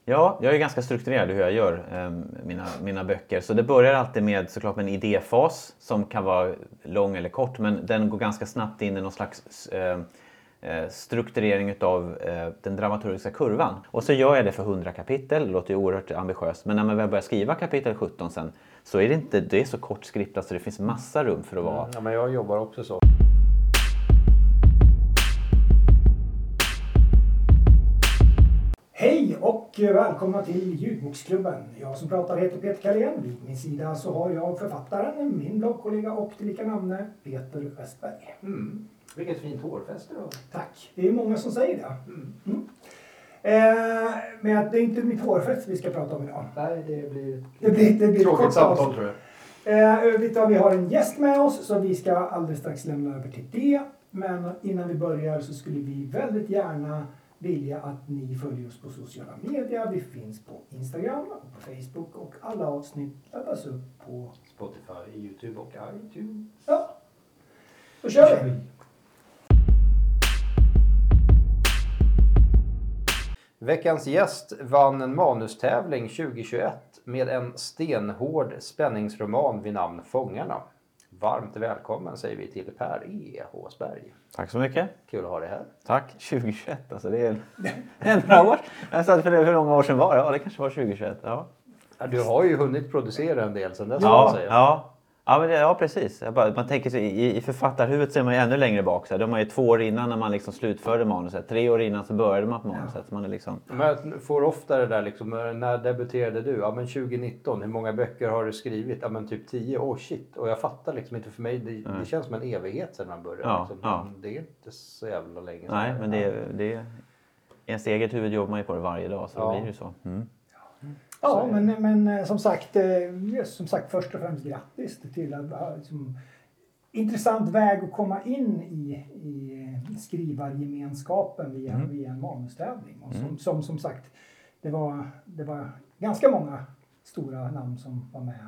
Ja, jag är ganska strukturerad i hur jag gör mina böcker. Så det börjar alltid med såklart en idéfas som kan vara lång eller kort. Men den går ganska snabbt in i någon slags strukturering av den dramaturgiska kurvan. Och så gör jag det för 100 kapitel, det låter ju oerhört ambitiöst. Men när man väl börjar skriva kapitel 17 sen så är det är så kort skriptat så det finns massa rum för att vara. Ja, men jag jobbar också så. Hej och välkomna till Ljudboksklubben. Jag som pratar heter Peter Carlén. Vid min sida så har jag författaren, min bloggkollega och tillika namne Peter Westberg. Vilket fint hårfäste då. Tack. Det är många som säger det. Men det är inte mitt hårfäste vi ska prata om idag. Nej, det blir ett tråkigt kort samtal tror jag. Vi har en gäst med oss så vi ska alldeles strax lämna över till det. Men innan vi börjar så skulle vi väldigt gärna vilja att ni följer oss på sociala medier. Vi finns på Instagram och på Facebook och alla avsnitt laddas upp på Spotify, YouTube och iTunes. Ja, då kör vi! Veckans gäst vann en manustävling 2021 med en stenhård spänningsroman vid namn Fångarna. Varmt välkommen säger vi till Per E. Håsberg. Tack så mycket. Kul att ha dig här. Tack. 2021, alltså det är en bra år. Jag sa för hur många år sedan var det? Ja, det kanske var 2021. Ja. Du har ju hunnit producera en del sedan dess. Ja, precis. Man tänker sig, i författarhuvudet så är man ju ännu längre bak. Så de är ju 2 år innan när man liksom slutförde manuset. 3 år innan så började man på manuset. Man är liksom... Men jag får ofta det där liksom, när debuterade du? Ja men 2019, hur många böcker har du skrivit? Ja men typ 10, shit. Och jag fattar liksom inte, för mig, det känns som en evighet sedan man började. Ja, liksom. Det är inte så jävla länge sedan. Nej, men det är ens eget huvud jobbar man ju på det varje dag. Så det blir ju så. Ja, men som sagt först och främst grattis till att liksom, intressant väg att komma in i skrivargemenskapen via en manustävling. Och som sagt, det var ganska många stora namn som var med.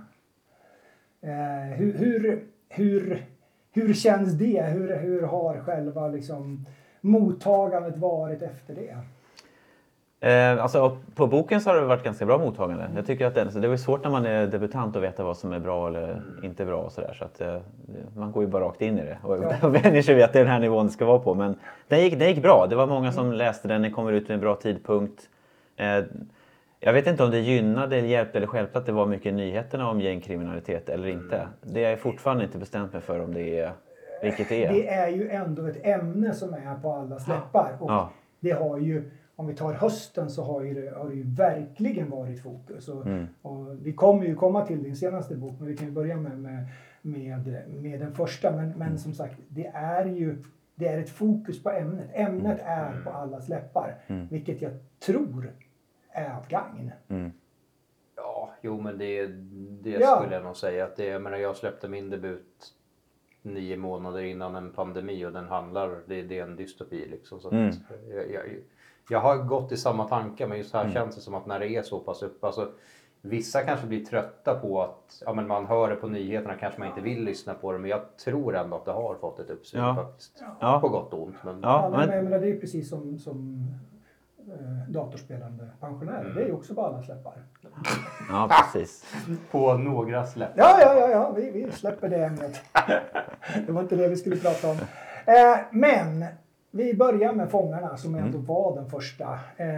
Hur känns det? Hur har själva liksom, mottagandet varit efter det? Alltså på boken så har det varit ganska bra mottagande. Jag tycker att det är svårt när man är debutant att veta vad som är bra eller inte bra och sådär. Så att man går ju bara rakt in i det. Och vänjer sig vid att det är den här nivån det ska vara på. Men det gick bra. Det var många som läste den. Den kommer ut vid en bra tidpunkt. Jag vet inte om det gynnade eller hjälpte eller hjälpte att det var mycket nyheterna om gängkriminalitet eller inte. Det är fortfarande inte bestämt mig för om det är vilket det är. Det är ju ändå ett ämne som är på alla släppar. Och det har ju... Om vi tar hösten så har det ju verkligen varit fokus. Och vi kommer ju komma till din senaste bok. Men vi kan ju börja med den första. Men som sagt, det är ett fokus på ämnet. Ämnet är på alla släppar. Vilket jag tror är av gagn. Ja, jo men det skulle jag nog säga. Att jag släppte min debut 9 månader innan en pandemi. Och den det är en dystopi liksom. Så jag har gått i samma tankar, men just här känns det som att när det är så pass upp, alltså vissa kanske blir trötta på att men man hör det på nyheterna, kanske man inte vill lyssna på det, men jag tror ändå att det har fått ett uppsving faktiskt. På gott och ont. Men... Men det är precis som datorspelande pensionärer, det är ju också på alla släppar. Ja, precis. På några släpp. Ja, vi släpper det ämnet. Det var inte det vi skulle prata om. Men... Vi börjar med Fångarna som ändå var den första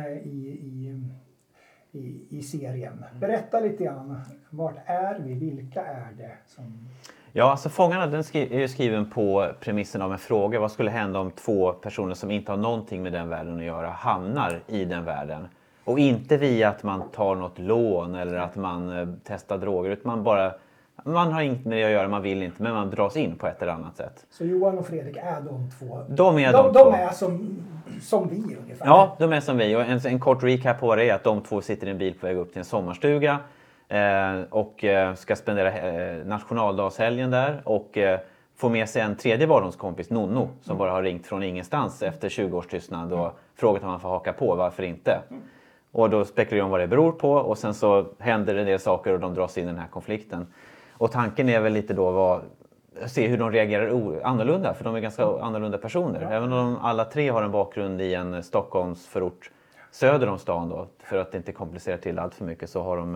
i serien. Berätta lite grann, vart är vi? Vilka är det som... Ja, alltså Fångarna den är ju skriven på premissen av en fråga. Vad skulle hända om 2 personer som inte har någonting med den världen att göra hamnar i den världen? Och inte via att man tar något lån eller att man testar droger, utan man har inget med det att göra, man vill inte, men man dras in på ett eller annat sätt. Så Johan och Fredrik är de 2? De är som vi ungefär? Ja, de är som vi. Och en kort recap på det är att de 2 sitter i en bil på väg upp till en sommarstuga och ska spendera nationaldagshelgen där och får med sig en tredje barndomskompis, Nonno, som bara har ringt från ingenstans efter 20 års tystnad och frågat om man får haka på, varför inte? Och då spekulerar de om vad det beror på och sen så händer det en del saker och de dras in i den här konflikten. Och tanken är väl lite då se hur de reagerar annorlunda, för de är ganska annorlunda personer. Även om de alla 3 har en bakgrund i en Stockholmsförort söder om stan då, för att inte komplicera till allt för mycket, så har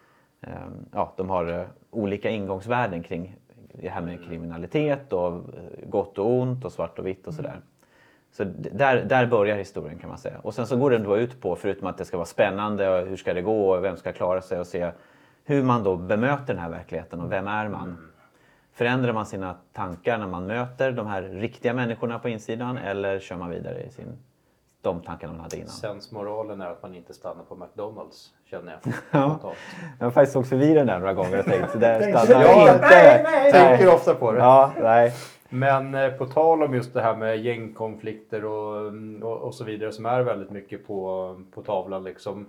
de har olika ingångsvärden kring det här med kriminalitet och gott och ont och svart och vitt och sådär. Så där börjar historien kan man säga. Och sen så går den då ut på, förutom att det ska vara spännande och hur ska det gå och vem ska klara sig, och se hur man då bemöter den här verkligheten och vem är man. Förändrar man sina tankar när man möter de här riktiga människorna på insidan, eller kör man vidare i de tankarna man hade innan? Sensmoralen är att man inte stannar på McDonalds, känner jag. Ja. Jag har faktiskt åkt förbi den där några gånger och tänkt, där stannar jag jag inte. Nej. Tänker ofta på det. Ja, nej. Men på tal om just det här med gängkonflikter och så vidare, som är väldigt mycket på tavlan liksom.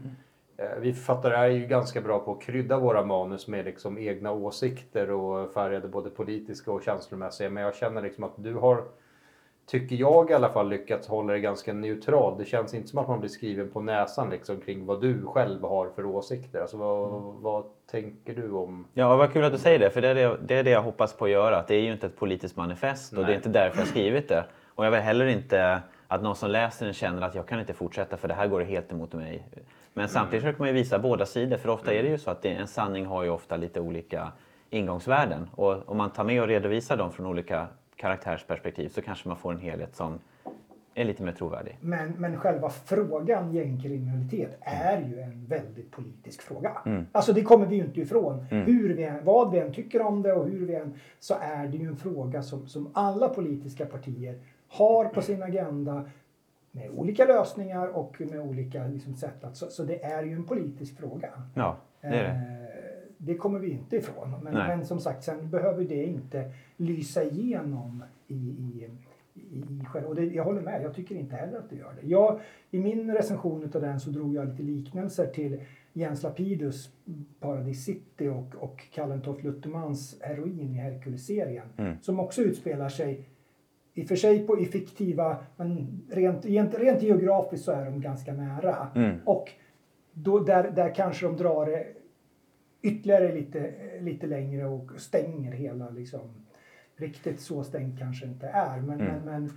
Vi författare är ju ganska bra på att krydda våra manus med liksom egna åsikter och färgade både politiska och känslomässiga. Men jag känner liksom att du har, tycker jag i alla fall, lyckats hålla det ganska neutral. Det känns inte som att man blir skriven på näsan liksom kring vad du själv har för åsikter. Alltså vad tänker du om? Ja, vad kul att du säger det, för det är det jag hoppas på att göra. Att det är ju inte ett politiskt manifest och det är inte därför jag har skrivit det. Och jag vill heller inte att någon som läser den känner att jag kan inte fortsätta för det här går helt emot mig. Men samtidigt försöker man ju visa båda sidor, för ofta är det ju så att en sanning har ju ofta lite olika ingångsvärden. Och om man tar med och redovisar dem från olika karaktärsperspektiv, så kanske man får en helhet som är lite mer trovärdig. Men själva frågan gängkriminalitet är ju en väldigt politisk fråga. Alltså det kommer vi ju inte ifrån. Vad vi än tycker om det och hur vi än, så är det ju en fråga som alla politiska partier har på sin agenda, med olika lösningar och med olika liksom, sätt att, så det är ju en politisk fråga. Ja, det är det. Det kommer vi inte ifrån. Men som sagt, sen behöver det inte lysa igenom i själv. Och jag håller med, jag tycker inte heller att det gör det. I min recension av den så drog jag lite liknelser till Jens Lapidus Paradise City och Kallentoft Luttermans Heroin i Hercules-serien. Som också utspelar sig i och för sig i fiktiva, men rent geografiskt så är de ganska nära. Och då, där kanske de drar det ytterligare lite längre och stänger hela liksom. Riktigt så stängt kanske inte är. Men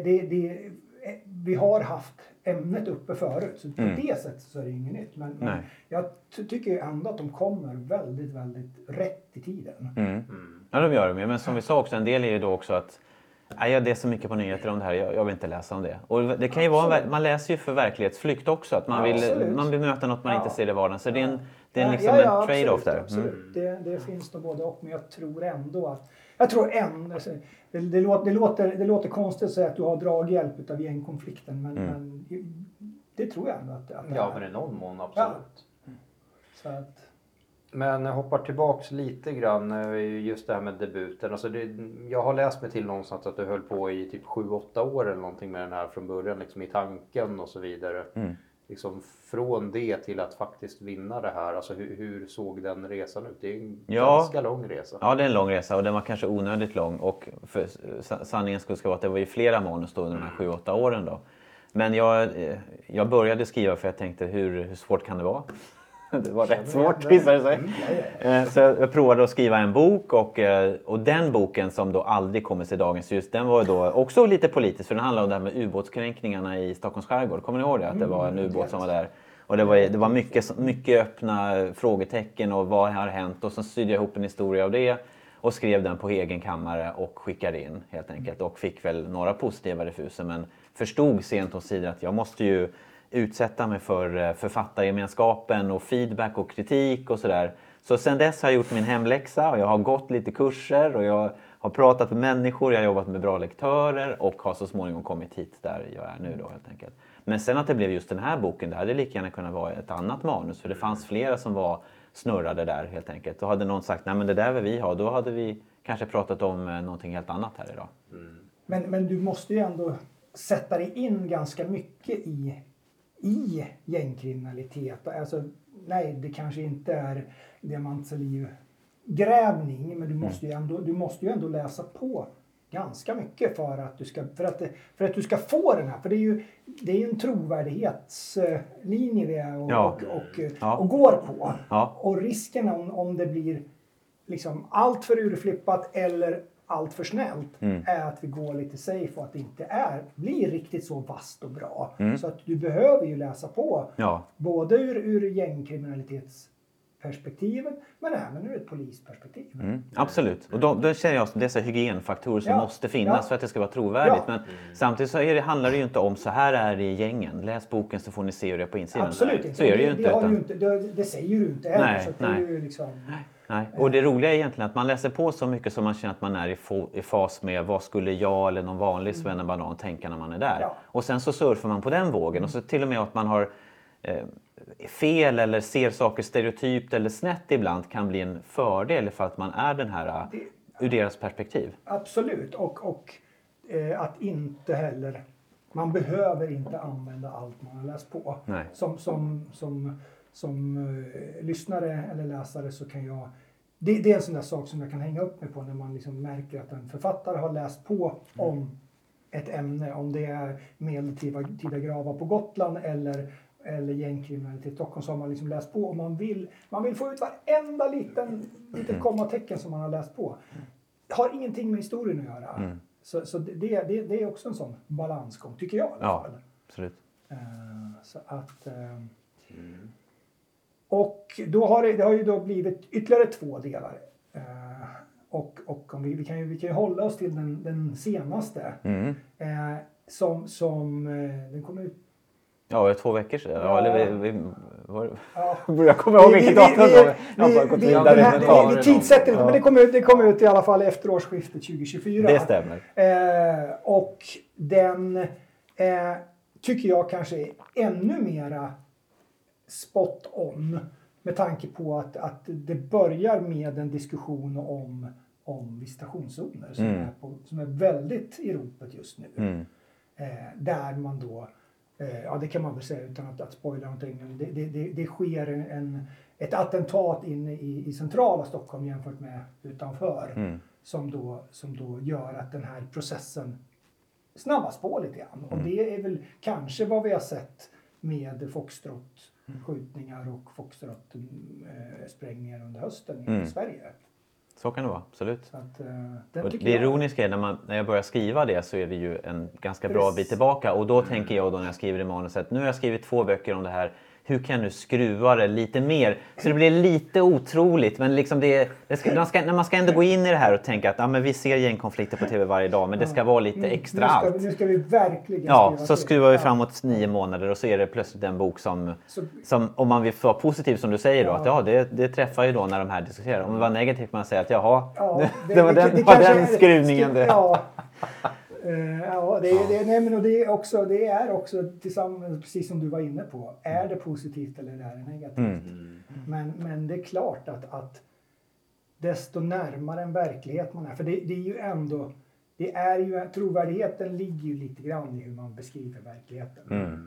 vi har haft ämnet uppe förut. Så på det sättet så är det inget nytt. Men jag tycker ändå att de kommer väldigt, väldigt rätt i tiden. Ja, de gör de ju. Men som vi sa också, en del är ju då också att det är så mycket på nyheter om det här, jag vill inte läsa om det. Och det kan ju vara, man läser ju för verklighetsflykt också. Att man vill möta något man inte ser i vardagen. Så det är liksom en trade-off där. Absolut. Det finns nog både och. Men jag tror ändå att... Det låter konstigt att säga att du har draghjälp av gängkonflikten. Men det tror jag ändå att det är. Ja, men i någon mån absolut. Ja. Så att... Men jag hoppar tillbaks lite grann just det här med debuten. Alltså jag har läst mig till någonstans att du höll på i typ 7-8 år eller någonting med den här från början, liksom i tanken och så vidare. Liksom från det till att faktiskt vinna det här. Alltså hur såg den resan ut? Det är en ganska lång resa. Ja, det är en lång resa och den var kanske onödigt lång. Och för sanningen ska vara att det var ju flera manus då under de här 7-8 åren då. Men jag började skriva för jag tänkte hur svårt kan det vara? Det var rätt svårt visade det sig. Så jag provade att skriva en bok och den boken som då aldrig kommer till dagens ljus, den var då också lite politisk, för den handlade om det här med ubåtskränkningarna i Stockholms skärgård. Kommer ni ihåg det? Att det var en ubåt som var där. Och det var mycket öppna frågetecken och vad har hänt, och så sydde jag ihop en historia av det och skrev den på egen kammare och skickade in helt enkelt, och fick väl några positiva refuser, men förstod sent och sidor att jag måste ju utsätta mig för författargemenskapen och feedback och kritik och sådär. Så sen dess har jag gjort min hemläxa och jag har gått lite kurser och jag har pratat med människor, jag har jobbat med bra lektörer och har så småningom kommit hit där jag är nu då helt enkelt. Men sen att det blev just den här boken, det hade lika gärna kunnat vara ett annat manus, för det fanns flera som var snurrade där helt enkelt. Då hade någon sagt, nej men det där vill vi ha, då hade vi kanske pratat om någonting helt annat här idag. Men du måste ju ändå sätta dig in ganska mycket i gängkriminalitet. Alltså, nej, det kanske inte är diamantgrävning, men du måste ju ändå läsa på ganska mycket för att du ska få den här. För det är ju en trovärdighetslinje vi är och går på. Ja. Och risken om det blir liksom allt för urflippat eller allt för snällt är att vi går lite safe och att det inte blir riktigt så vasst och bra. Så att du behöver ju läsa på både ur gängkriminalitetsperspektivet men även ur ett polisperspektiv. Absolut. Och då känner jag att dessa hygienfaktorer som måste finnas för att det ska vara trovärdigt. Men samtidigt så handlar det ju inte om så här är det i gängen. Läs boken så får ni se hur det är på insidan. Absolut inte. Så är det ju inte. Det säger du inte heller. Nej, så det är ju liksom... Nej. Och det roliga är egentligen att man läser på så mycket som man känner att man är i fas med vad skulle jag eller någon vanlig svennebanan tänka när man är där. Ja. Och sen så surfar man på den vågen och så till och med att man har fel eller ser saker stereotypt eller snett ibland kan bli en fördel för att man är den här ur deras perspektiv. Absolut och att inte heller man behöver inte använda allt man har läst på. Nej. Som lyssnare eller läsare så kan jag... Det är en sån där sak som jag kan hänga upp mig på när man liksom märker att en författare har läst på om ett ämne. Om det är medeltida gravar på Gotland eller gängkriminalitet i Stockholm så har man liksom läst på. Och man vill få ut varenda litet kommatecken som man har läst på. Det har ingenting med historien att göra. Så det är också en sån balansgång tycker jag i alla fall. Absolut. Så att... Och då har det har ju då blivit ytterligare 2 delar. Och om vi kan ju hålla oss till den senaste. Som den kommer ut. Ja, 2 veckor sedan. Jag kommer ihåg vilket datum. Vi tidsätter inte, men det kommer ut i alla fall efter årsskiftet 2024. Det stämmer. Och den tycker jag kanske är ännu mera spot on med tanke på att det börjar med en diskussion om visitationszoner som är väldigt i ropet just nu. Där man då, det kan man väl säga utan att spoila någonting, det sker ett attentat inne i centrala Stockholm jämfört med utanför som då gör att den här processen snabbas på lite grann. Och det är väl kanske vad vi har sett med Foxtrot-skjutningar och Foxtrot-sprängningar under hösten i Sverige. Så kan det vara, absolut. Så att, det ironiska är när jag börjar skriva det så är det ju en ganska bra bit tillbaka. Och då tänker jag då när jag skriver i manuset, nu har jag skrivit 2 böcker om det här. Hur kan du skruva det lite mer? Så det blir lite otroligt. Men liksom när man ska ändå gå in i det här och tänka att men vi ser gängkonflikter på tv varje dag. Men det ska vara lite extra allt. Nu ska vi verkligen så skruvar vi framåt 9 månader och så är det plötsligt en bok som om man vill vara positiv som du säger då. Att det träffar ju då när de här diskuterar. Om det var negativt kan man säga att det var den skruvningen. Det är också tillsammans, precis som du var inne på, är det positivt eller är det negativt? Men det är klart att desto närmare en verklighet man är, för det är ju ändå, trovärdigheten ligger ju lite grann i hur man beskriver verkligheten.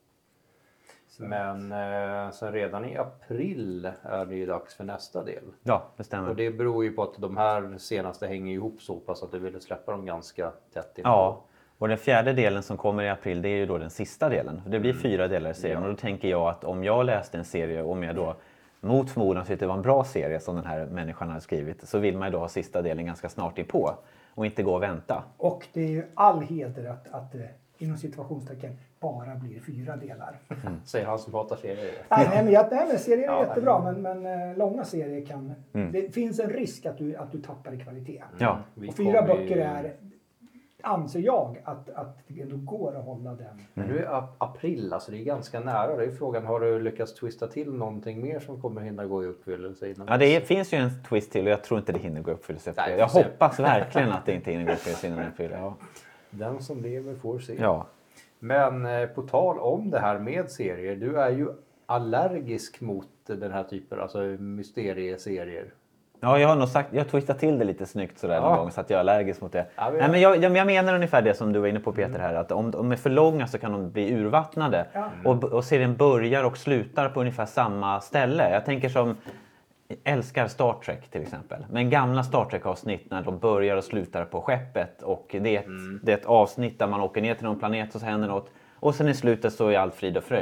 Men sen redan i april är det ju dags för nästa del. Ja, det stämmer. Och det beror ju på att de här senaste hänger ihop så pass att du ville släppa dem ganska tätt in. Ja, och den 4:e delen som kommer i april det är ju då den sista delen. Det blir 4 delar i serien och då tänker jag att om jag läste en serie och om jag då mot förmodan tyckte det var en bra serie som den här människan har skrivit så vill man ju då ha sista delen ganska snart inpå och inte gå och vänta. Och det är ju all heder att inom situationstecken bara blir 4 delar. Säger han som hatar serier. Nej, men serier är jättebra, men långa serier kan... Det finns en risk att du tappar i kvalitet. Ja. Och 4 böcker är, anser jag, att det ändå går att hålla den. Men nu är april, alltså det är ganska nära. Det är frågan, har du lyckats twista till någonting mer som kommer hinna gå i uppfyllelse innan? Ja, det finns ju en twist till och jag tror inte det hinner gå i uppfyllelse. Jag hoppas verkligen att det inte hinner gå i uppfyllelse innan april. Ja. Den som lever får se. Ja. Men på tal om det här med serier, du är ju allergisk mot den här typen, alltså mysterieserier. Ja, jag har nog sagt, jag twittat till det lite snyggt sådär någon gång så att jag är allergisk mot det. Ja, nej, men jag menar ungefär det som du var inne på Peter här, att om de är för långa så kan de bli urvattnade. Och serien börjar och slutar på ungefär samma ställe. Jag tänker som älskar Star Trek till exempel. Men gamla Star Trek-avsnitt när de börjar och slutar på skeppet. Och det är ett avsnitt där man åker ner till någon planet och så händer något. Och sen i slutet så är allt frid och fröjd.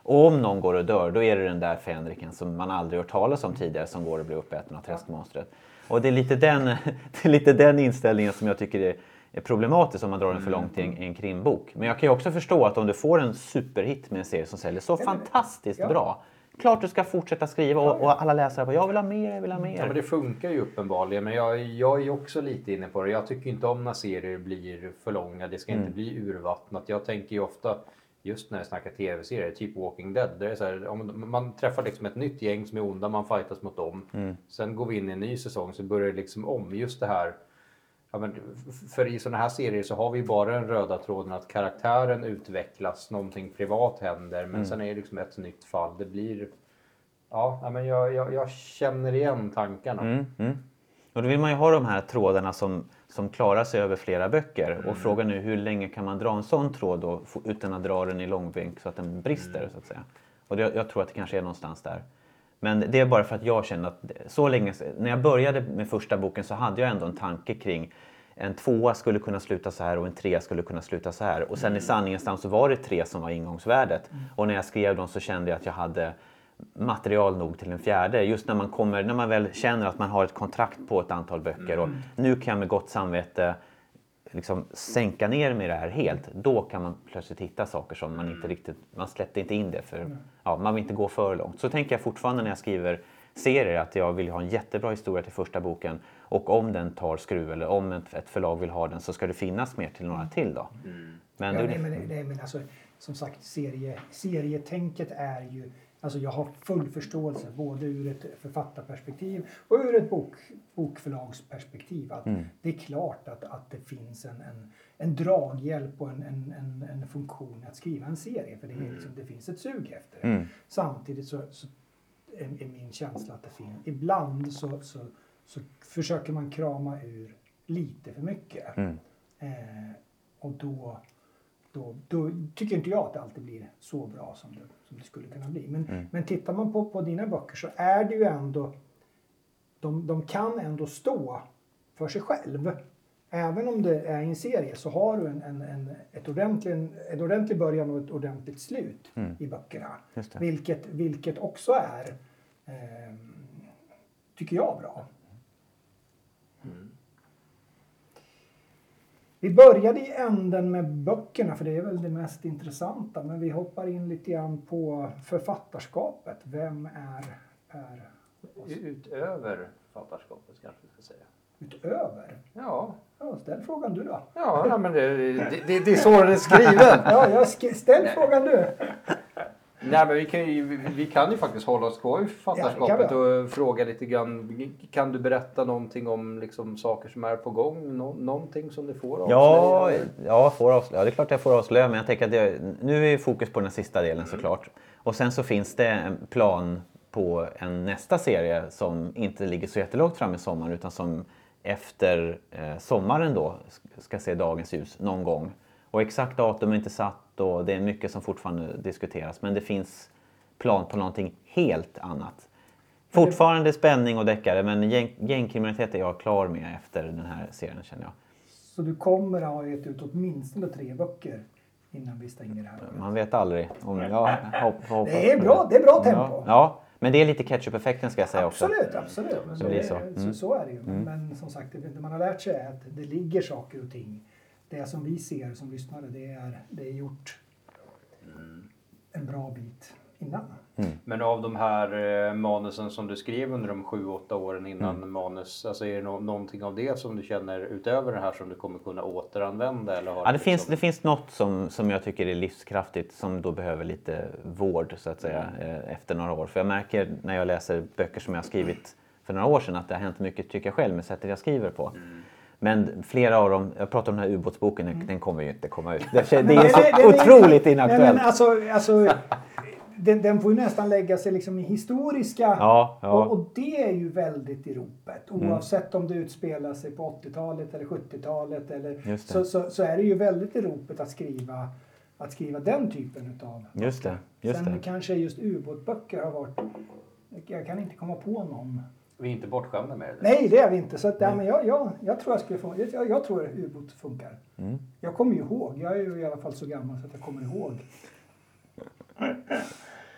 Och om någon går och dör, då är det den där fänriken som man aldrig hört talas om tidigare som går och blir uppäten av träskmonstret. Och det är lite den inställningen som jag tycker är problematisk om man drar den för långt i en krimbok. Men jag kan ju också förstå att om du får en superhit med en serie som säljer så fantastiskt bra, klart du ska fortsätta skriva och alla läsare bara, jag vill ha mer. Ja, men det funkar ju uppenbarligen, men jag är ju också lite inne på det. Jag tycker inte om när serier blir för långa, det ska inte bli urvattnat. Jag tänker ju ofta, just när jag snackar tv-serier, typ Walking Dead, det är så här, om man träffar liksom ett nytt gäng som är onda, man fightas mot dem. Sen går vi in i en ny säsong så börjar det liksom om. Just det här, ja, men för i sådana här serier så har vi bara den röda tråden att karaktären utvecklas, någonting privat händer, men sen är det liksom ett nytt fall. Det blir, ja men jag känner igen tankarna. Och då vill man ju ha de här trådarna som klarar sig över flera böcker. Och frågan är hur länge kan man dra en sån tråd då, utan att dra den i långbänk så att den brister så att säga. Och jag tror att det kanske är någonstans där. Men det är bara för att jag känner att så länge, när jag började med första boken så hade jag ändå en tanke kring en 2 skulle kunna sluta så här och en 3 skulle kunna sluta så här. Och sen i sanningens namn så var det 3 som var ingångsvärdet. Och när jag skrev dem så kände jag att jag hade material nog till en 4:e. Just när man väl känner att man har ett kontrakt på ett antal böcker och nu kan jag med gott samvete liksom sänka ner med det här helt. Då kan man plötsligt hitta saker som man inte riktigt, man släppte inte in det för man vill inte gå för långt. Så tänker jag fortfarande när jag skriver serier att jag vill ha en jättebra historia till första boken och om den tar skruv eller om ett förlag vill ha den så ska det finnas mer till några till då. Men alltså, som sagt, serietänket är ju, alltså jag har full förståelse både ur ett författarperspektiv och ur ett bokförlagsperspektiv. Att det är klart att det finns en draghjälp och en funktion att skriva en serie. För det, är liksom, det finns ett sug efter det. Samtidigt så är min känsla att det finns. Ibland så försöker man krama ur lite för mycket. Och då tycker inte jag att det alltid blir så bra som det skulle kunna bli. Men tittar man på dina böcker så är det ju ändå, de kan ändå stå för sig själv. Även om det är en serie så har du ett ordentlig början och ett ordentligt slut i böckerna. Vilket också är, tycker jag, bra. Vi började i änden med böckerna för det är väl det mest intressanta. Men vi hoppar in lite grann på författarskapet. Vem är Per? Utöver författarskapet kanske vi ska säga. Utöver? Ja. Ställ frågan du då. Ja, men det är så den är skriven. Ställ frågan du. Nej, men vi kan ju faktiskt hålla oss kvar i författarskapet och fråga lite grann. Kan du berätta någonting om liksom saker som är på gång? Någonting som du får avslöja? Ja, får avslöja. Det är klart jag får avslöja, men jag tänker att nu är fokus på den sista delen såklart. Och sen så finns det en plan på en nästa serie som inte ligger så jättelångt fram i sommaren utan som efter sommaren då ska se dagens ljus någon gång. Och exakt datum är inte satt och det är mycket som fortfarande diskuteras. Men det finns plan på någonting helt annat. Fortfarande spänning och deckare, men gängkriminalitet är jag klar med efter den här serien, känner jag. Så du kommer att ha gett ut åtminstone 3 böcker innan vi stänger det här? Man vet aldrig. Det är bra tempo. Ja, men det är lite ketchup-effekten ska jag säga också. Absolut. Så är det ju. Men som sagt, det man har lärt sig är att det ligger saker och ting. Det som vi ser som lyssnare, det är gjort en bra bit innan. Men av de här manusen som du skrev under de 7-8 åren innan manus, alltså är det någonting av det som du känner utöver det här som du kommer kunna återanvända? Eller har det finns något som jag tycker är livskraftigt som då behöver lite vård så att säga efter några år. För jag märker när jag läser böcker som jag har skrivit för några år sedan att det har hänt mycket tycker jag själv med sättet jag skriver på. Men flera av dem, jag pratar om den här ubåtsboken, den kommer ju inte komma ut. Det är så otroligt inaktuellt. Men alltså den får ju nästan lägga sig liksom i historiska. Ja. Och det är ju väldigt i ropet. Oavsett om det utspelar sig på 80-talet eller 70-talet. Eller, så är det ju väldigt i ropet att skriva den typen utav. Just det. Sen kanske just ubåtböcker har varit, jag kan inte komma på någon. Vi är inte bortskämda med det. Nej, det är vi inte. Så att, men jag tror jag tror att ubåt funkar. Jag kommer ju ihåg. Jag är ju i alla fall så gammal så att jag kommer ihåg.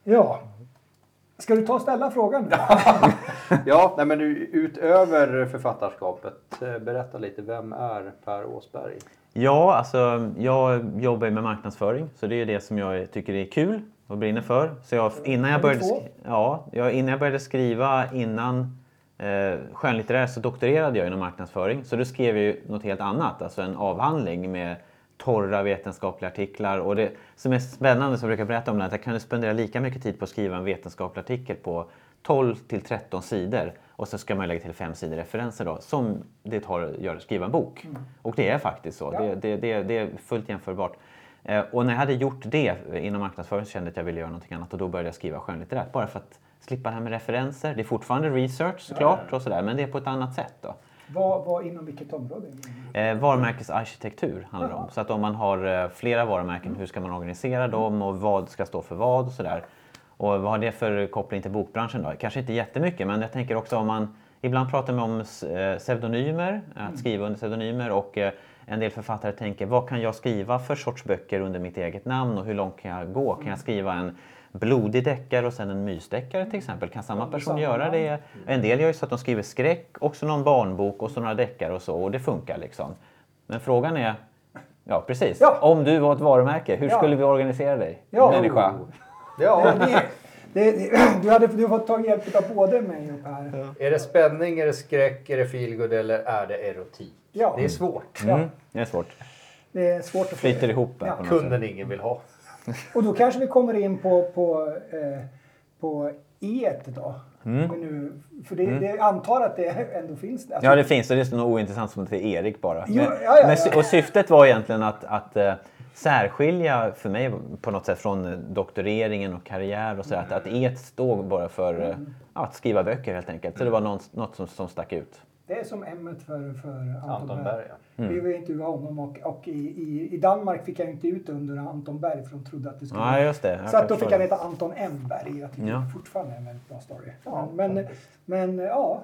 Ja. Ska du ta och ställa frågan? Ja, nej, men utöver författarskapet, berätta lite, vem är Per Åsberg? Ja, alltså jag jobbar med marknadsföring, så det är det som jag tycker är kul och brinner för. Så innan jag började skriva innan skönlitterär så doktorerade jag inom marknadsföring. Så då skrev jag ju något helt annat, alltså en avhandling med torra vetenskapliga artiklar. Och det som är spännande som jag brukar berätta om det är att jag kan spendera lika mycket tid på att skriva en vetenskaplig artikel på 12-13 sidor. Och så ska man lägga till 5 sidor referenser då, som det tar att skriva en bok. Och det är faktiskt så, Ja. det är fullt jämförbart. Och när jag hade gjort det inom marknadsföring så kände jag att jag ville göra någonting annat. Och då började jag skriva skönlitterärt, bara för att slippa det här med referenser. Det är fortfarande research såklart och sådär, men det är på ett annat sätt då. Vad inom vilket område? Varumärkesarkitektur handlar det om. Så att om man har flera varumärken, hur ska man organisera dem och vad ska stå för vad och sådär. Och vad har det för koppling till bokbranschen då? Kanske inte jättemycket, men jag tänker också om man... Ibland pratar man om pseudonymer, att skriva under pseudonymer, och en del författare tänker, vad kan jag skriva för sorts böcker under mitt eget namn och hur långt kan jag gå? Kan jag skriva en blodig deckare och sen en mysdeckare till exempel? Kan samma person göra det? En del gör ju så att de skriver skräck, också någon barnbok och så några deckare och så, och det funkar liksom. Men frågan är, ja precis, om du var ett varumärke, hur skulle vi organisera dig? Människa? Ja. Du har fått ta hjälp av både mig och Per. Är det spänning, är det skräck, är det feelgood eller är det erotik? Ja. Det är svårt. Det är svårt. Det är svårt att Flyter ihop på något Kunden sätt. ingen vill ha. Och då kanske vi kommer in på et då. Nu, för det antar att det ändå finns. Alltså, Ja, det finns, och det är något ointressant som att det är Erik bara. Jo, Men, och syftet var egentligen att särskilja för mig på något sätt från doktoreringen och karriär och så att et stod bara för att skriva böcker helt enkelt. Så det var något som stack ut. Det är som ämnet för Anton Berg. Vi vill intervjua honom och i Danmark fick jag inte ut under Anton Berg för de trodde att det skulle... Ja, just det. Så att då fick han heta Anton M. Berg. Jag tycker det fortfarande är en väldigt bra story. Ja. Men ja,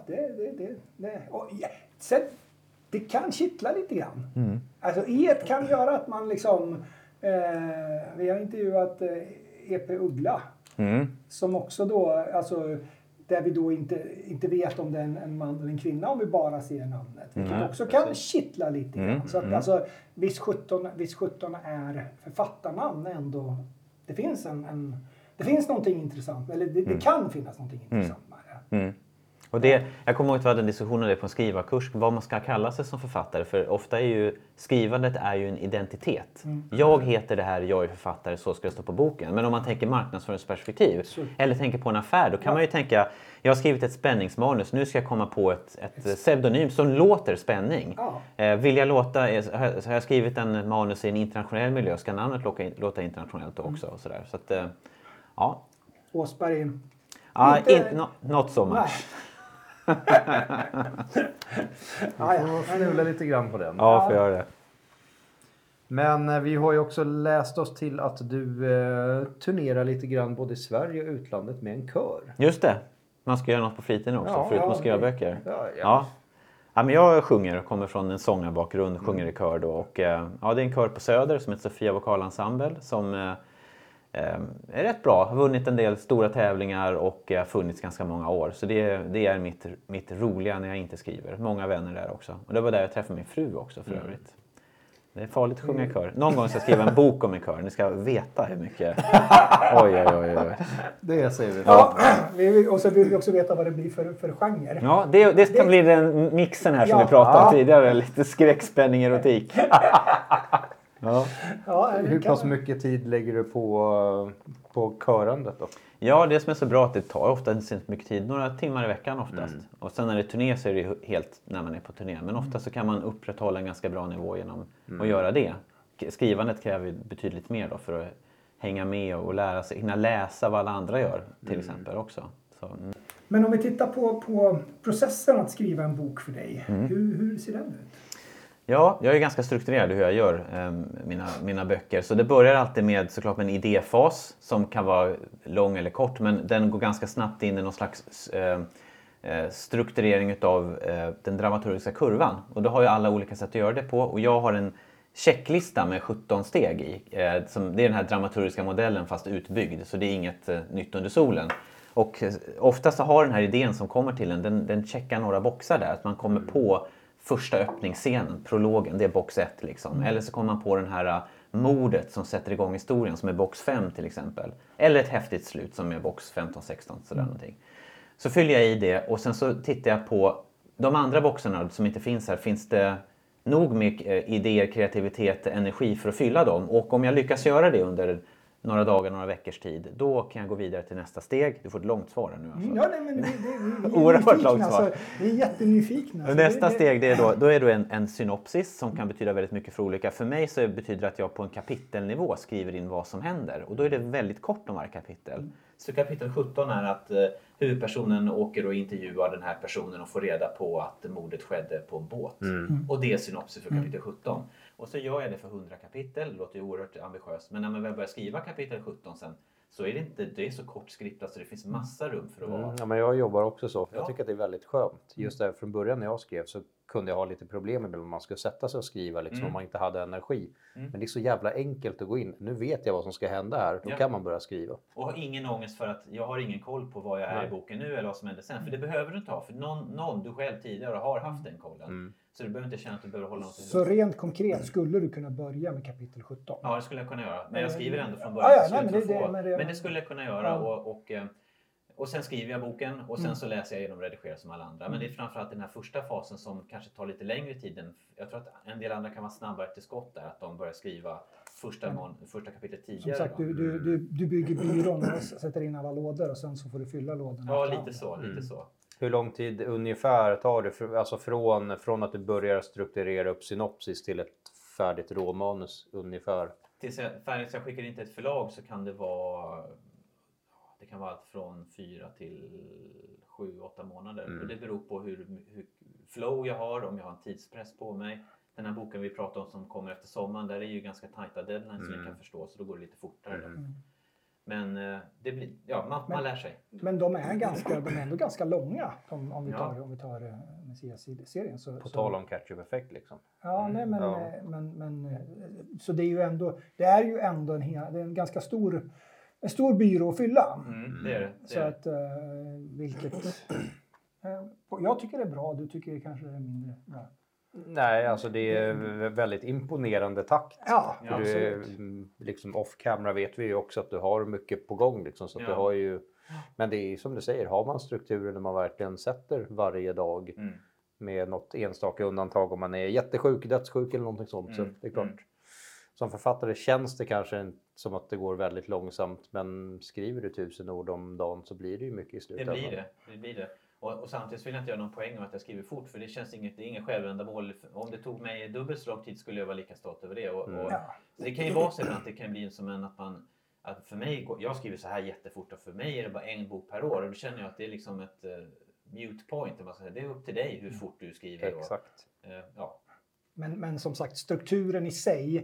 sen, det kan kittla lite grann. Alltså et kan göra att man liksom... vi har intervjuat E.P. Uggla. Som också då... Alltså, där vi då inte vet om det är en man eller en kvinna om vi bara ser namnet. Vilket också kan kittla lite grann. Så att alltså, viss 17 är författarnamn ändå. Det finns det finns någonting intressant. Eller det kan finnas någonting intressant med det. Och jag kommer ihåg att vi hade en diskussion om det på en skrivarkurs, vad man ska kalla sig som författare. För ofta är ju skrivandet är ju en identitet. Jag heter det här, jag är författare, så ska det stå på boken. Men om man tänker marknadsföringsperspektiv eller tänker på en affär, då kan man ju tänka, jag har skrivit ett spänningsmanus, nu ska jag komma på ett pseudonym som låter spänning. Vill jag har jag skrivit en manus i en internationell miljö, ska namnet låta internationellt också. Och sådär. Så att, ja. Åsberg. Not so much. Jag får fnula lite grann på den. Ja, får göra det. Men vi har ju också läst oss till att du turnerar lite grann både i Sverige och utlandet med en kör. Just det. Man ska göra något på fritiden också, förutom att skriva böcker. Ja. Ja, men jag sjunger och kommer från en sångarbakgrund, sjunger i kör då. Och, det är en kör på Söder som heter Sofia Vokalensemble som är rätt bra. Har vunnit en del stora tävlingar och har funnits ganska många år. Så det är mitt roliga när jag inte skriver. Många vänner där också. Och det var där jag träffade min fru också för övrigt. Det är farligt att sjunga i kör. Någon gång ska jag skriva en bok om en kör. Ni ska veta hur mycket... Oj. Det säger vi. Ja, och så vill vi också veta vad det blir för genre. Ja, det kan bli den mixen här som vi pratade om tidigare. Lite skräckspänning, erotik. Hur pass mycket tid lägger du på körandet då? Ja, det som är så bra att det tar ofta inte så mycket tid. Några timmar i veckan oftast. Och sen när det är turné så är det helt när man är på turné. Men ofta så kan man upprätthålla en ganska bra nivå genom att göra det. Skrivandet kräver betydligt mer då för att hänga med och lära sig. Hinna läsa vad alla andra gör till exempel också. Så, Men om vi tittar på processen att skriva en bok för dig. Hur ser den ut? Ja, jag är ganska strukturerad i hur jag gör mina böcker. Så det börjar alltid med såklart en idéfas som kan vara lång eller kort. Men den går ganska snabbt in i någon slags strukturering av den dramaturgiska kurvan. Och då har ju alla olika sätt att göra det på. Och jag har en checklista med 17 steg i. Det är den här dramaturgiska modellen fast utbyggd, så det är inget nytt under solen. Och ofta så har den här idén som kommer till den checkar några boxar där. Att man kommer på första öppningsscenen, prologen, det är box 1 liksom. Eller så kommer man på den här mordet som sätter igång historien, som är box 5 till exempel. Eller ett häftigt slut som är box 15-16, sådär någonting. Så fyller jag i det och sen så tittar jag på de andra boxarna som inte finns här. Finns det nog med idéer, kreativitet, energi för att fylla dem? Och om jag lyckas göra det under några dagar, några veckors tid, då kan jag gå vidare till nästa steg. Du får ett långt svar nu alltså. Ja, nej, men vi är oerhört långt svar. alltså, vi är jättenyfikna. Alltså. Nästa steg, det är då en synopsis som kan betyda väldigt mycket för olika. För mig så betyder det att jag på en kapitelnivå skriver in vad som händer. Och då är det väldigt kort om varje kapitel. Så kapitel 17 är att huvudpersonen åker och intervjuar den här personen och får reda på att mordet skedde på en båt. Och det är synopsis för kapitel 17. Och så gör jag det för 100 kapitel, det låter ju oerhört ambitiöst. Men när man väl börjar skriva kapitel 17 sen, så är det är så kort skriptat så det finns massa rum för att vara. Ja, men jag jobbar också så. Jag tycker att det är väldigt skönt. Just där från början när jag skrev så kunde jag ha lite problem med om man skulle sätta sig och skriva liksom, om man inte hade energi. Men det är så jävla enkelt att gå in. Nu vet jag vad som ska hända här. Då kan man börja skriva. Och ha ingen ångest för att jag har ingen koll på vad jag är i boken nu eller vad som händer sen. För det behöver du inte ha. För någon du själv tidigare har haft den kollen. Så du behöver inte känna att du behöver hålla något i Så rent konkret skulle du kunna börja med kapitel 17? Ja, det skulle jag kunna göra. Men jag skriver ändå från början till slut. Men det skulle jag kunna göra. Och sen skriver jag boken och sen så läser jag igenom och redigerar som alla andra. Men det är framförallt den här första fasen som kanske tar lite längre tid. Jag tror att en del andra kan vara snabbare till skott där. Att de börjar skriva första kapitlet tidigare. Som sagt, du bygger byrån och sätter in alla lådor och sen så får du fylla lådorna. Ja, lite så. Hur lång tid ungefär tar det alltså från att du börjar strukturera upp synopsis till ett färdigt råmanus ungefär? Tills jag skickar in till ett förlag så kan det vara allt från 4 till 7-8 månader. Och det beror på hur flow jag har, om jag har en tidspress på mig. Den här boken vi pratar om som kommer efter sommaren, där är ju ganska tajta deadlines som ni kan förstå, så då går det lite fortare. Men det blir, man lär sig. Men de är ändå ganska långa om vi tar Messias-serien. På tal om catch-up-effekt liksom. Ja, nej men så det är ju ändå en ganska stor byrå att fylla. Det är det. Så att vilket jag tycker det är bra, du tycker det kanske är mindre bra. Nej, alltså det är väldigt imponerande takt. Ja, liksom off camera vet vi ju också att du har mycket på gång liksom, så att du har ju, men det är som du säger, har man strukturer när man verkligen sätter varje dag med något enstaka undantag om man är jättesjuk, dödssjuk eller någonting sånt, så det är klart. Som författare känns det kanske som att det går väldigt långsamt, men skriver du 1000 ord om dagen så blir det ju mycket i slutändan. Det blir det. Och samtidigt vill jag inte göra någon poäng om att jag skriver fort, för det känns det är ingen självändamål. Om det tog mig dubbelt så lång tid skulle jag vara lika stolt över det. Och det kan ju vara så att det kan bli som att för mig, jag skriver så här jättefort och för mig är det bara en bok per år. Och då känner jag att det är liksom ett mute point. Det är upp till dig hur fort du skriver. Exakt. Men som sagt, strukturen i sig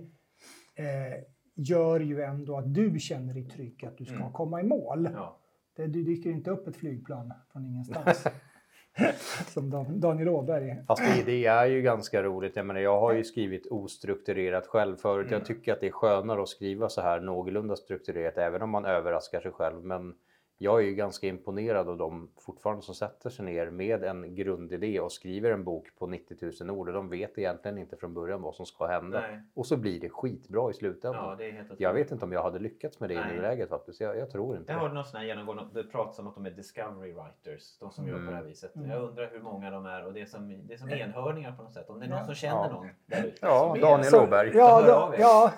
gör ju ändå att du känner dig trygg att du ska komma i mål. Ja. Du dyker inte upp ett flygplan från ingenstans. Som Daniel Åberg. Fast det är ju ganska roligt. Jag har ju skrivit ostrukturerat själv förut. Jag tycker att det är skönare att skriva så här någorlunda strukturerat, även om man överraskar sig själv. Men jag är ju ganska imponerad av dem fortfarande som sätter sig ner med en grundidé och skriver en bok på 90 000 ord. Och de vet egentligen inte från början vad som ska hända. Nej. Och så blir det skitbra i slutändan. Ja, det är helt jag vet inte om jag hade lyckats med det i nuläget faktiskt. Jag tror inte det. Jag har någon sån här genomgående, det pratas om att de är discovery writers, de som gör på det här viset. Jag undrar hur många de är, och det är som enhörningar på något sätt. Om det är någon som känner någon där ute. Ja, Daniel Åberg. Ja.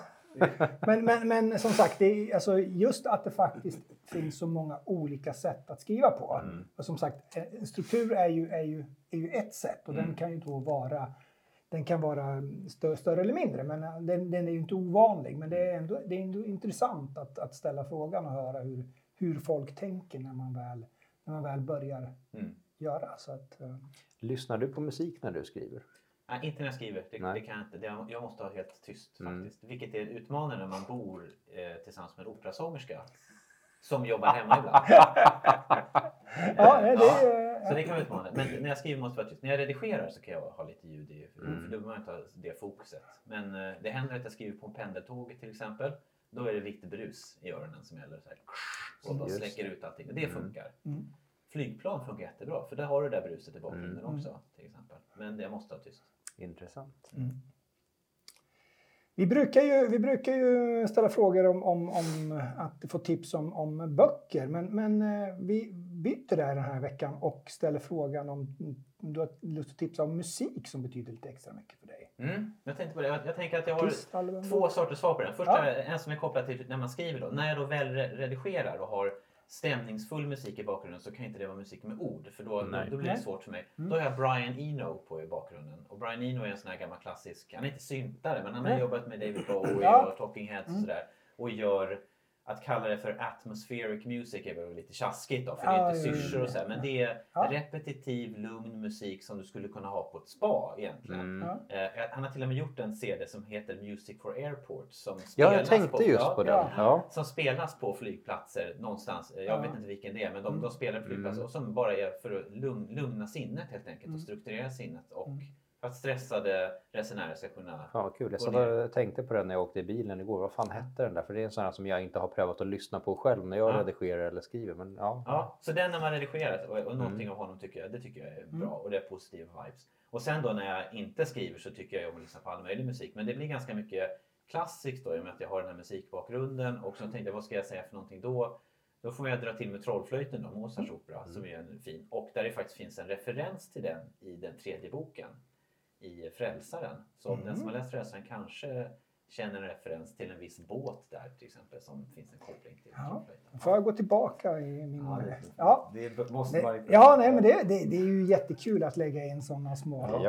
Men som sagt, det är, alltså, just att det faktiskt finns så många olika sätt att skriva på. Och som sagt, en struktur är ju ett sätt, och den kan ju då vara större eller mindre, men den är ju inte ovanlig. Men det är ändå intressant att ställa frågan och höra hur folk tänker när man väl börjar göra. Så att, lyssnar du på musik när du skriver? Nej, inte när jag skriver. Det kan jag inte. Jag måste ha helt tyst faktiskt. Vilket är utmanande när man bor tillsammans med en operasångerska som jobbar hemma ibland. Så det kan vara utmanande. Men när jag skriver måste det vara tyst. När jag redigerar så kan jag ha lite ljud i. För då behöver man inte ha det fokuset. Men det händer att jag skriver på en pendeltåg till exempel. Då är det lite brus i öronen som gäller. Så här, och bara släcker ut allting. Och det funkar. Flygplan funkar jättebra. För där har du det där bruset i bakgrunden också till exempel. Men det måste ha tyst. Intressant. Vi brukar ju ställa frågor om att få tips om böcker. Men vi byter det här den här veckan och ställer frågan om du har lust att tipsa om musik som betyder lite extra mycket för dig. Jag tänkte på det. Jag tänker att jag har två sorters svar på den. Första en som är kopplad till när man skriver. Då. När jag då väl redigerar och har stämningsfull musik i bakgrunden så kan inte det vara musik med ord. För då blir det svårt för mig. Då har jag Brian Eno på i bakgrunden. Och Brian Eno är en sån här gammal klassisk, han är inte syntare men han har jobbat med David Bowie och Talking Heads och sådär. Och gör, att kalla det för atmospheric music är väl lite tjaskigt då. För det är inte syrsor och så här, men det är repetitiv, lugn musik som du skulle kunna ha på ett spa egentligen. Han har till och med gjort en CD som heter Music for Airports. Som jag tänkte just på den. Som spelas på flygplatser någonstans. Jag vet inte vilken det är, men de spelar på flygplatser och som bara är för att lugna sinnet helt enkelt och strukturera sinnet. Och för att stressade resenärer ska kunna... Ja, kul. Jag tänkte på den när jag åkte i bilen igår. Vad fan hette den där? För det är en sån här som jag inte har prövat att lyssna på själv när jag redigerar eller skriver. Men, så den när man redigerar och någonting av honom tycker jag är bra. Och det är positiva vibes. Och sen då när jag inte skriver så tycker jag om att lyssna på all möjlig musik. Men det blir ganska mycket klassiskt då i och med att jag har den här musikbakgrunden. Och så tänkte jag, vad ska jag säga för någonting då? Då får jag dra till med Trollflöjten då, Mozarts opera, som är fin. Och där det faktiskt finns en referens till den i den tredje boken. I Frälsaren. Så om den som har läst Frälsaren kanske känner en referens till en viss båt där till exempel som finns en koppling till. Får jag gå tillbaka i min... Det måste vara... Men det är ju jättekul att lägga in sådana små...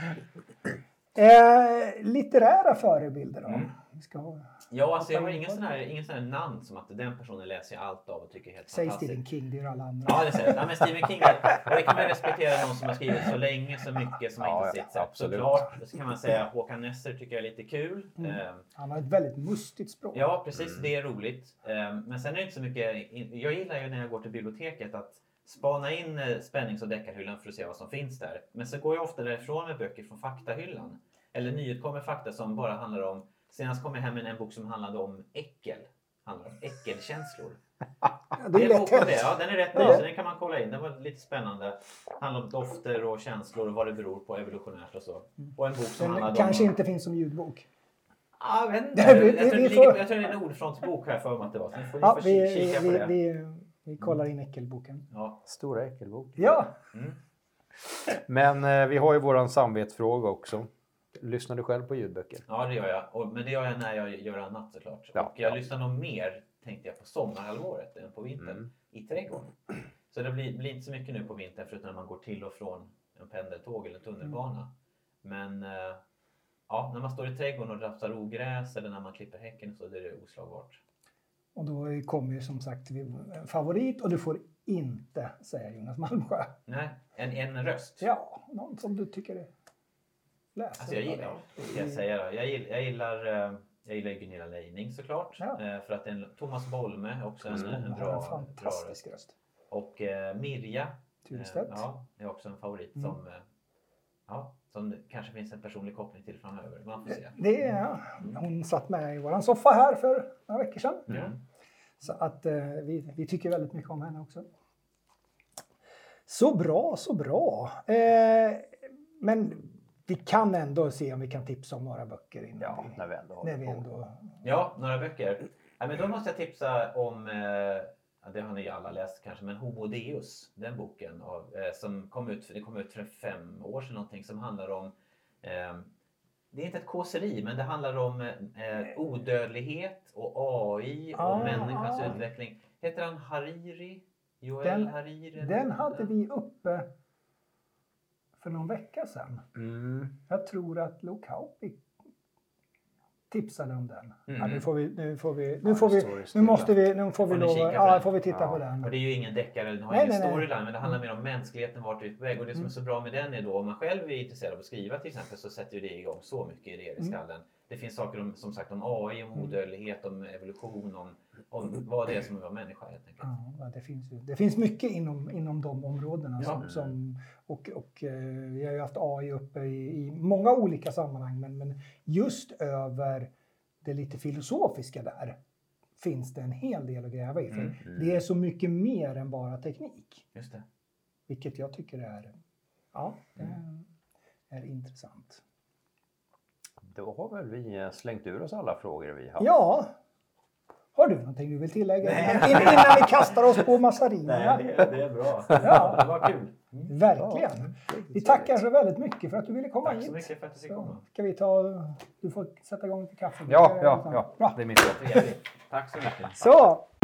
Litterära förebilder då? Vi ska ha... Ja, alltså jag har ingen sån här namn som att den personen läser jag allt av och tycker är helt fantastiskt. Säg Stephen King, det är alla andra. Ja, det säger jag. Men Stephen King, och det kan man respektera någon som har skrivit så länge, så mycket som inte sitt sätt. Såklart, så kan man säga Håkan Nesser tycker jag är lite kul. Han har ett väldigt mustigt språk. Ja, precis. Det är roligt. Men sen är det inte så mycket... Jag gillar ju när jag går till biblioteket att spana in spännings- och deckarhyllan för att se vad som finns där. Men så går jag ofta därifrån med böcker från faktahyllan. Eller nyutkommer fakta som bara handlar om... Senast kom jag hem med en bok som handlade om äckel. Handlar om äckelkänslor. Det är lätt hänt. Ja, den är rätt bra, så den kan man kolla in. Den var lite spännande. Handlar om dofter och känslor och vad det beror på evolutionärt och så. Och en bok som handlade kanske inte finns som ljudbok. Ja, jag vet inte. Jag tror det är en ordfrontsbok här för mig att det var. Så ni får kika på det. Vi kollar in äckelboken. Ja, stora äckelbok. Ja. Men vi har ju våran samvetsfråga också. Lyssnar du själv på ljudböcker? Ja, det gör jag. Men det gör jag när jag gör annat såklart. Och jag lyssnar nog mer, tänkte jag, på sommarhalvåret än på vintern i trädgården. Så det blir inte så mycket nu på vintern förutom när man går till och från en pendeltåg eller tunnelbana. Men när man står i trädgården och rafsar ogräs eller när man klipper häcken så är det oslagbart. Och då kommer ju som sagt en favorit och du får inte säga Jonas Malmsjö. Nej, en röst. Ja, någon som du tycker är läser. Alltså jag gillar Gunilla Leining såklart. För att Thomas Bolme också en bra fantastisk röst. Och Mirja Turstedt. är också en favorit som det kanske finns en personlig koppling till framöver. Man får se. Hon satt med i våran soffa här för några veckor sedan. Så att vi tycker väldigt mycket om henne också. Så bra. Men vi kan ändå se om vi kan tipsa om några böcker när vi ändå... Ja, några böcker. Men då måste jag tipsa om, det har ni alla läst kanske, men Homo Deus, den boken som kom ut för 5 år sedan någonting, som handlar om, det är inte ett kåseri, men det handlar om odödlighet och AI och människans utveckling. Heter han Hariri? Hariri? Den hade vi uppe för någon vecka sedan. Jag tror att Luke Haupi tipsade om den. Nu får vi titta på den. Och det är ju ingen deckare, den har ingen storyline, men det handlar mer om mänskligheten vart vi är på väg. Och det som är så bra med den är då, om man själv är intresserad av att skriva till exempel, så sätter ju det igång så mycket idéer i skallen. det finns saker om, som sagt, om AI, om odödlighet, om evolution, om vad det är som att vara människa helt enkelt. Ja, det finns mycket inom de områdena. Och vi har ju haft AI uppe i många olika sammanhang, men just över det lite filosofiska där finns det en hel del att gräva i. För det är så mycket mer än bara teknik. Just det. Vilket jag tycker är intressant. Då har väl vi slängt ur oss alla frågor vi har. Ja. Har du någonting du vill tillägga? Innan vi kastar oss på massarierna. Nej, det är bra. Ja. Det var kul. Verkligen. Vi tackar så väldigt mycket för att du ville komma hit. Tack så mycket för att du fick komma. Ska vi du får sätta igång lite kaffe. Ja. Bra. Det är mitt jobb. Tack så mycket. Så,